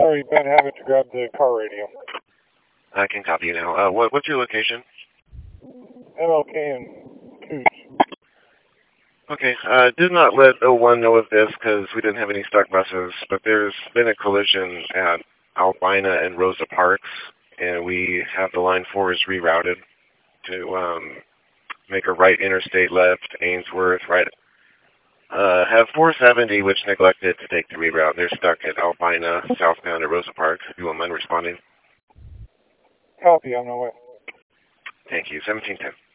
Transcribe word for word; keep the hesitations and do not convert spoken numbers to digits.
Sorry, Ben, have it to grab the car radio. I can copy you now. Uh, what, what's your location? M L K and Cooch. Okay, uh, did not let oh one know of this because we didn't have any stock buses, but there's been a collision at Albina and Rosa Parks, and we have the line four is rerouted to um, make a right interstate left, Ainsworth, right. Uh, have four seventy, which neglected to take the reroute. They're stuck at Albina, southbound at Rosa Parks, if you won't mind responding. Copy, on my way. Thank you. seventeen ten.